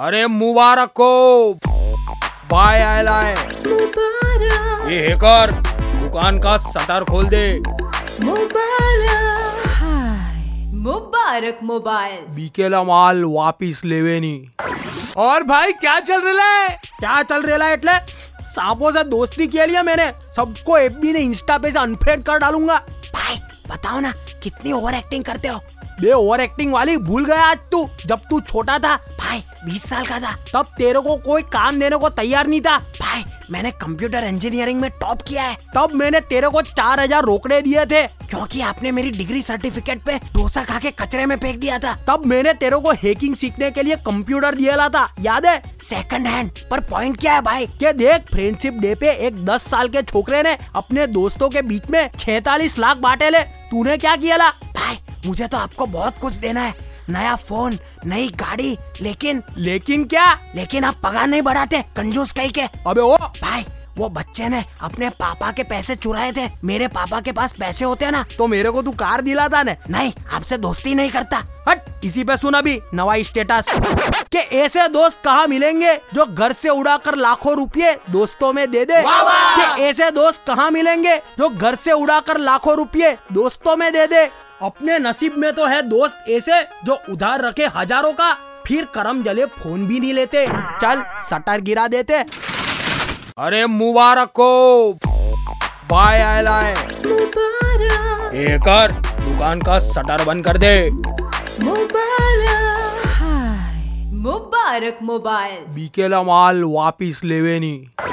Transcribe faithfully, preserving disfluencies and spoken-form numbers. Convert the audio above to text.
अरे मुबारक हो, बाय आयला है। मुबारक। ये हैकर दुकान का शटर खोल दे। मुबारक। हाय मुबारक मोबाइल। बीकेला माल वापिस लेवे नी। और भाई क्या चल रहा है? क्या चल रहा है એટલે सांपों से दोस्ती के लिए मैंने सबको एफबी ने इंस्टा पे से अनफ्रेंड कर डालूंगा। भाई बताओ ना, कितनी ओवर एक्टिंग करते हो? बे ओवर एक्टिंग वाली भूल गया आज तू। जब तू छोटा था भाई बीस साल का था, तब तेरे को कोई काम देने को तैयार नहीं था। भाई मैंने कंप्यूटर इंजीनियरिंग में टॉप किया है। तब मैंने तेरे को चार हजार रोकड़े दिए थे क्योंकि आपने मेरी डिग्री सर्टिफिकेट पे डोसा खा के कचरे में फेंक दिया था। तब मैंने तेरे को हैकिंग सीखने के लिए कंप्यूटर दिया था, याद है? Second hand. पर पॉइंट क्या है भाई? के देख, फ्रेंडशिप डे पे एक दस साल के छोकरे ने अपने दोस्तों के बीच में छेतालीस लाख बांटे ले। तूने क्या किया ला? भाई मुझे तो आपको बहुत कुछ देना है, नया फोन, नई गाड़ी, लेकिन लेकिन क्या? लेकिन आप पगार नहीं बढ़ाते, कंजूस कहीं के। अबे ओ भाई वो बच्चे ने अपने पापा के पैसे चुराए थे। मेरे पापा के पास पैसे होते हैं ना, तो मेरे को तू कार दिलाता ने? नहीं, आपसे दोस्ती नहीं करता। हट, इसी पे सुन अभी नवा स्टेटस के ऐसे दोस्त कहाँ मिलेंगे जो घर से उड़ाकर लाखों रुपए दोस्तों में दे दे। के ऐसे दोस्त कहाँ मिलेंगे जो घर से उड़ाकर लाखों रुपए दोस्तों में दे दे। अपने नसीब में तो है दोस्त ऐसे जो उधार रखे हजारों का, फिर करम जले फोन भी नहीं लेते। चल शटर गिरा देते। अरे मुबारक हो, बाय आयला है। मुबारक। हैकर दुकान का शटर बंद कर दे। मुबारक। हाय मुबारक मोबाइल। बीकेला माल वापिस लेवे नी।